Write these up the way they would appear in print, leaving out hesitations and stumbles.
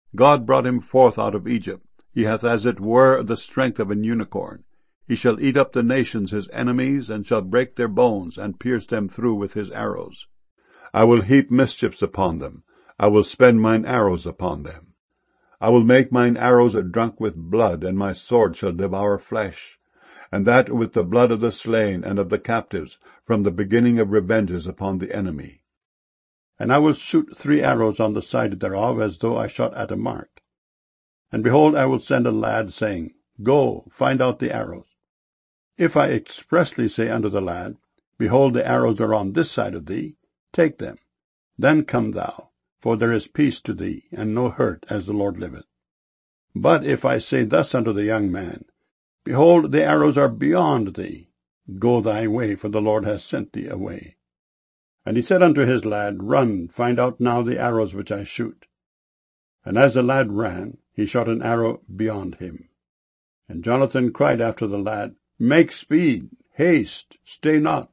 God brought him forth out of Egypt. He hath as it were the strength of an unicorn. He shall eat up the nations his enemies, and shall break their bones, and pierce them through with his arrows. I will heap mischiefs upon them. I will spend mine arrows upon them. I will make mine arrows drunk with blood, and my sword shall devour flesh, and that with the blood of the slain and of the captives, from the beginning of revenges upon the enemy. And I will shoot 3 arrows on the side thereof, as though I shot at a mark. And behold, I will send a lad, saying, Go, find out the arrows. If I expressly say unto the lad, Behold, the arrows are on this side of thee, take them. Then come thou, for there is peace to thee, and no hurt, as the Lord liveth. But if I say thus unto the young man, Behold, the arrows are beyond thee, go thy way, for the Lord hath sent thee away. And he said unto his lad, Run, find out now the arrows which I shoot. And as the lad ran, he shot an arrow beyond him. And Jonathan cried after the lad, Make speed, haste, stay not.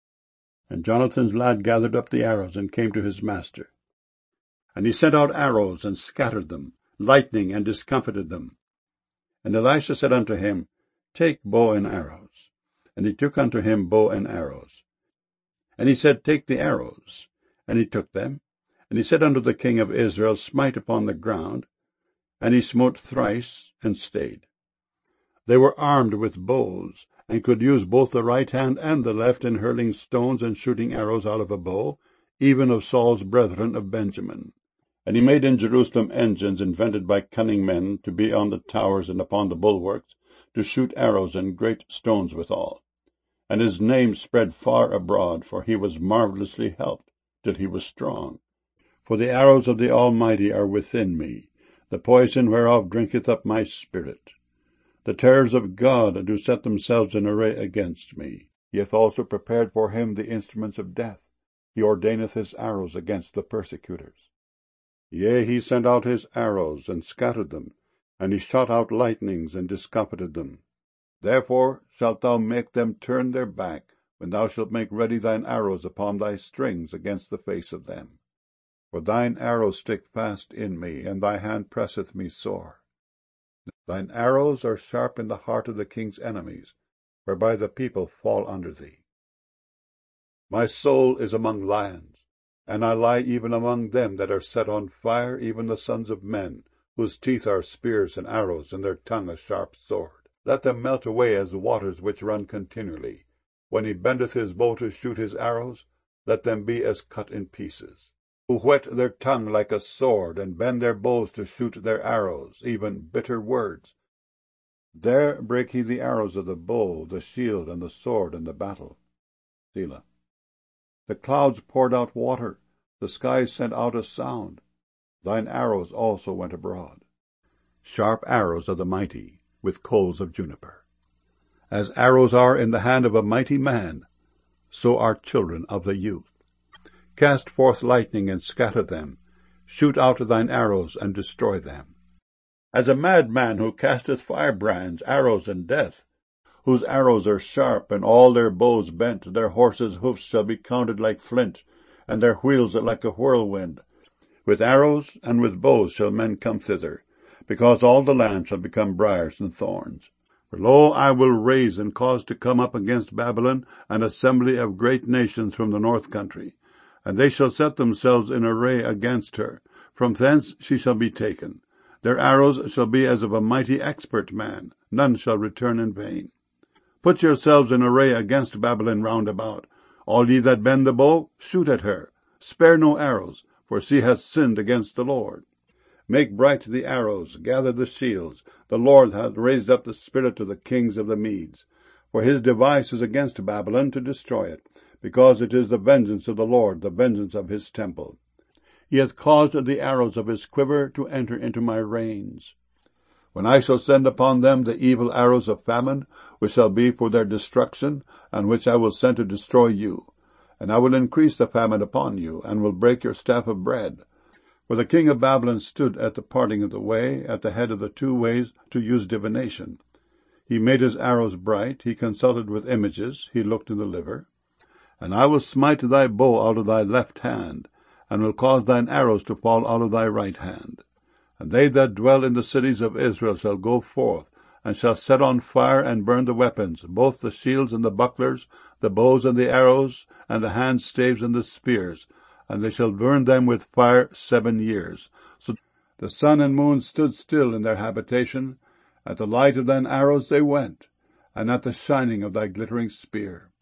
And Jonathan's lad gathered up the arrows, and came to his master. And he sent out arrows, and scattered them, lightning, and discomfited them. And Elisha said unto him, Take bow and arrows. And he took unto him bow and arrows. And he said, Take the arrows. And he took them. And he said unto the king of Israel, Smite upon the ground. And he smote thrice, and stayed. They were armed with bows, and could use both the right hand and the left in hurling stones and shooting arrows out of a bow, even of Saul's brethren of Benjamin. And he made in Jerusalem engines invented by cunning men, to be on the towers and upon the bulwarks, to shoot arrows and great stones withal. And his name spread far abroad, for he was marvellously helped, till he was strong. For the arrows of the Almighty are within me, the poison whereof drinketh up my spirit. The terrors of God do set themselves in array against me. He hath also prepared for him the instruments of death. He ordaineth his arrows against the persecutors. Yea, he sent out his arrows, and scattered them, and he shot out lightnings, and discomfited them. Therefore shalt thou make them turn their back, when thou shalt make ready thine arrows upon thy strings against the face of them. For thine arrows stick fast in me, and thy hand presseth me sore. Thine arrows are sharp in the heart of the king's enemies, whereby the people fall under thee. My soul is among lions, and I lie even among them that are set on fire, even the sons of men, whose teeth are spears and arrows, and their tongue a sharp sword. Let them melt away as the waters which run continually. When he bendeth his bow to shoot his arrows, let them be as cut in pieces. Who whet their tongue like a sword, and bend their bows to shoot their arrows, even bitter words. There break he the arrows of the bow, the shield, and the sword, and the battle. Selah. The clouds poured out water, the skies sent out a sound. Thine arrows also went abroad. Sharp arrows of the mighty, with coals of juniper. As arrows are in the hand of a mighty man, so are children of the youth. Cast forth lightning, and scatter them. Shoot out thine arrows, and destroy them. As a madman who casteth firebrands, arrows, and death, whose arrows are sharp, and all their bows bent, their horses' hoofs shall be counted like flint, and their wheels like a whirlwind. With arrows and with bows shall men come thither, because all the land shall become briars and thorns. For lo, I will raise and cause to come up against Babylon an assembly of great nations from the north country, and they shall set themselves in array against her. From thence she shall be taken. Their arrows shall be as of a mighty expert man. None shall return in vain. Put yourselves in array against Babylon round about. All ye that bend the bow, shoot at her. Spare no arrows, for she hath sinned against the Lord. Make bright the arrows, gather the shields. The Lord hath raised up the spirit of the kings of the Medes. For his device is against Babylon to destroy it, because it is the vengeance of the Lord, the vengeance of his temple. He hath caused the arrows of his quiver to enter into my reins. When I shall send upon them the evil arrows of famine, which shall be for their destruction, and which I will send to destroy you. And I will increase the famine upon you, and will break your staff of bread. For the king of Babylon stood at the parting of the way, at the head of the 2 ways, to use divination. He made his arrows bright, he consulted with images, he looked in the liver. And I will smite thy bow out of thy left hand, and will cause thine arrows to fall out of thy right hand. And they that dwell in the cities of Israel shall go forth, and shall set on fire and burn the weapons, both the shields and the bucklers, the bows and the arrows, and the handstaves and the spears, and they shall burn them with fire 7 years. So the sun and moon stood still in their habitation. At the light of thine arrows they went, and at the shining of thy glittering spear.